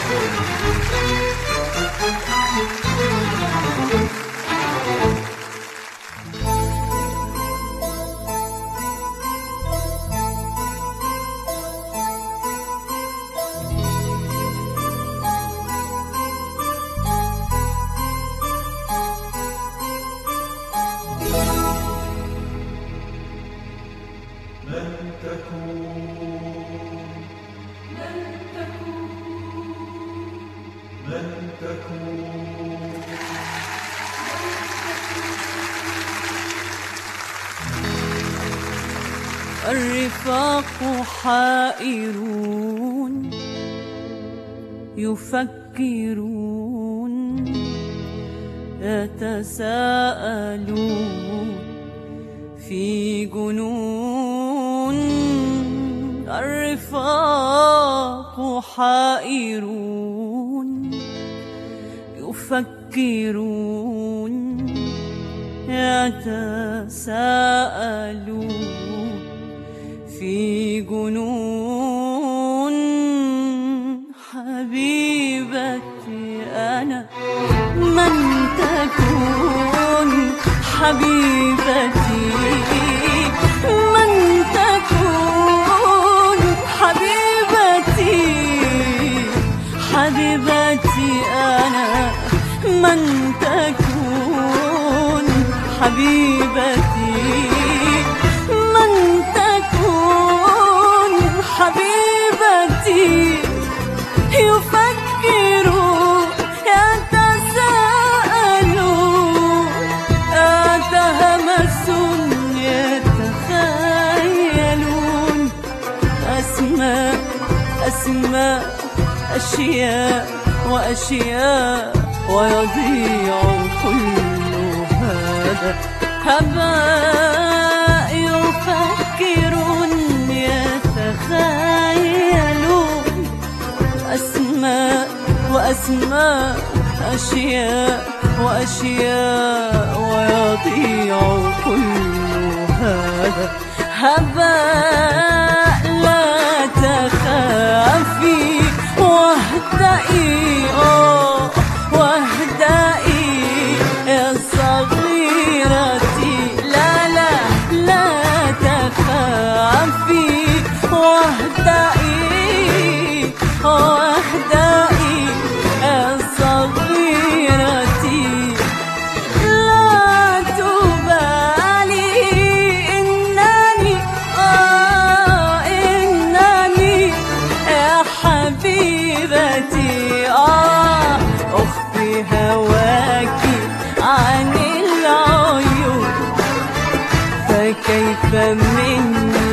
الرفاق حائرون يفكرون يتساءلون في جنون. الرفاق حائرون يفكرون يتساءلون في جنون. حبيبتي أنا من تكون، حبيبتي من تكون، حبيبتي حبيبتي أنا من تكون، حبيبتي من تكون، حبيبتي. يفكروا يتساءلوا يتهمسون يتخيلون أسماء أسماء أشياء وأشياء ويضيع كل هذا هباء. يفكرون يتخيلون أسماء وأسماء أشياء وأشياء ويضيع كل هذا هباء. لا تخافي واهدئي واهدئي يا صغيرتي. لا لا لا تخافي واهدئي واهدئي يا صغيرتي. لا تبالي إنني إنني يا حبيبتي أخفي هواك عن العيون. فكيف مني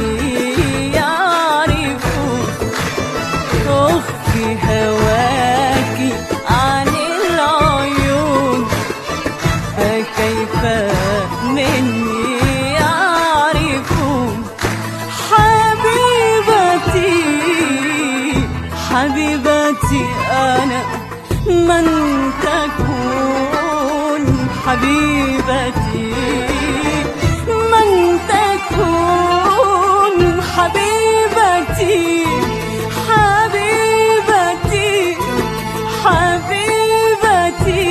يعرفون أخفي هواك عن العيون. فكيف مني يعرفون حبيبتي حبيبتي أنا من تكون، حبيبتي من تكون، حبيبتي حبيبتي حبيبتي.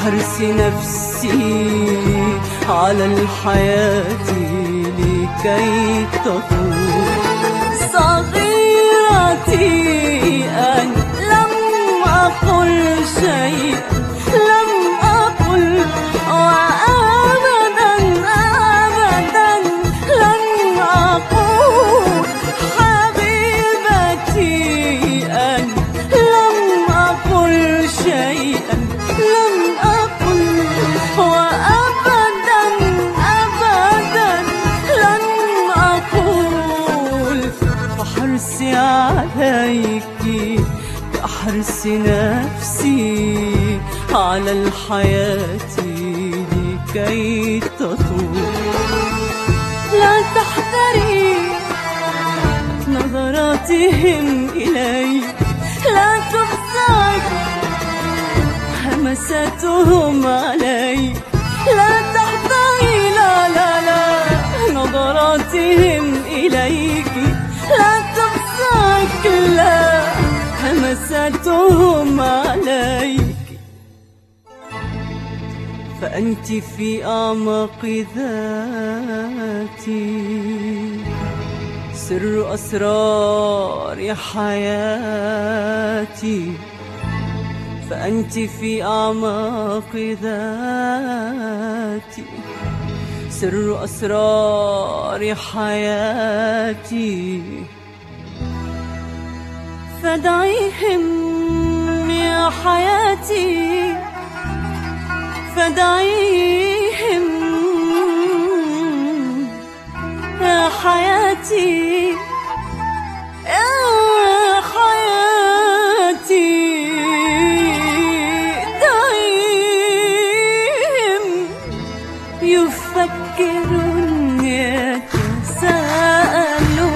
كحرص نفسي على الحياة لكي تطول. صغيرتي أن لم أقل شيئا، لم أقل وأبدا أبدا لن أقول. حبيبتي أن لم أقل شيئا، لم أقل وأبدا أبدا لن أقول. فحرصي عليك كحرص نفسي على الحياة لكي تطول. لا تحتري نظراتهم إليك، لا تفزعك همساتهم عليك. لا تحتري لا لا لا نظراتهم إليك، لا تفزعك لا همساتهم عليك. فأنت في أعماق ذاتي، سر أسرار حياتي. فأنت في أعماق ذاتي، سر أسرار حياتي. فدعيهم يا حياتي، فدعيهم يا حياتي، يا حياتي. دعيهم يفكرون يتساءلوا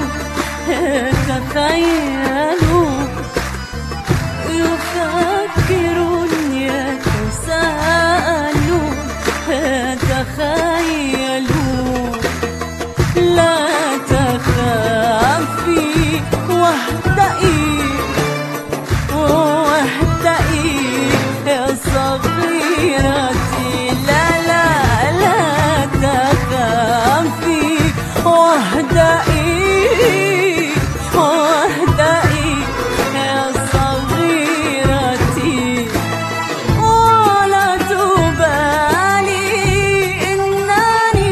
يتخيلوا، يفكرون يتساءلوا يتخيلوا. لا تخافي واهدئي واهدئي يا صغيرتي. لا لا لا تخافي واهدئي واهدئي يا صغيرتي. ولا تبالي إنني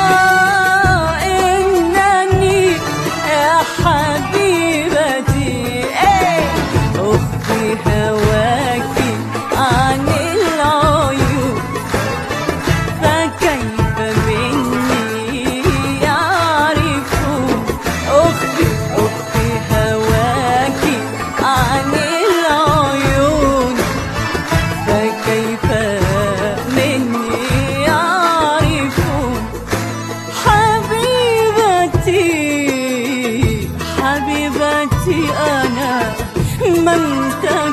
إنني يا حبيبتي أخفي هواكي عن العيون. فكيف مني يعرفون أخفي هواكي عن العيون. فكيف مني يعرفون. حبيبتي حبيبتي أنا ما امتلكت